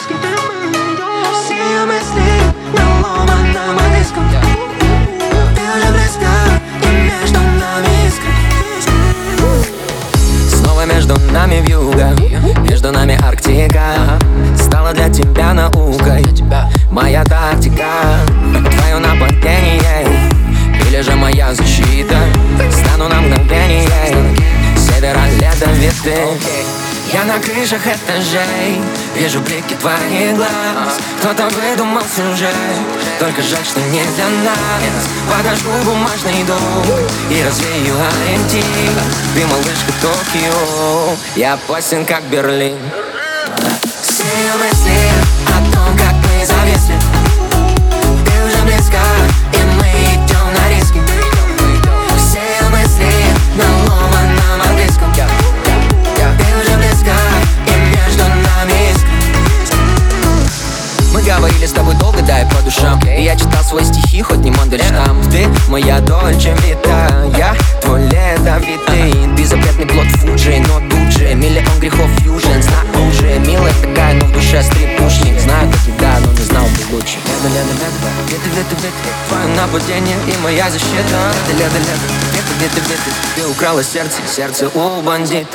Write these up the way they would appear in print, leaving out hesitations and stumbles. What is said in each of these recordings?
риски. Все мысли на ломаном английском. Ты уже близко, и между нами искры. Снова между нами вьюга, между нами Арктика. Стала для тебя наукой моя тактика. Твое нападение или же моя защита. Стану на мгновение севера ледовитый. Я на крышах этажей вижу блики твоих глаз. Кто-то выдумал сюжет, только жаль, что не для нас. Подожгу бумажный дом и развею ориентир. Ты малышка Токио, я опасен как Берлин. Все мысли о том, как мы зависли. Ты уже близко, и мы идем на риски. Все мысли на ломаном английском. Ты уже близко, и между нами искры. Мы говорили с тобой долго, да, и по душам. И я читал свои стихи, хоть не Мондель штамп. Ты моя Дольче Вита, я твой ледовитый. Ты запретный плод Фуджи, но тут же миллион грехов фьюжн. Снаружи милая такая, но в душе стрипушник. Знаю, как всегда, но не знал бы лучше. Лето, твое нападение и моя защита. Лето, ты украла сердце у бандита.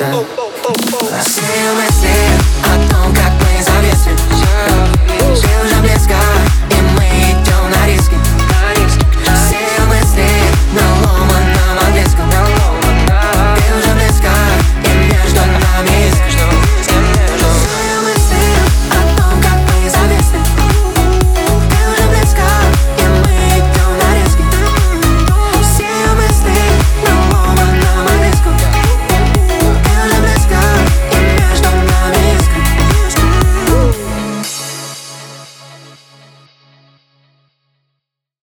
Все мысли о том, как мы зависли. Ты уже близко,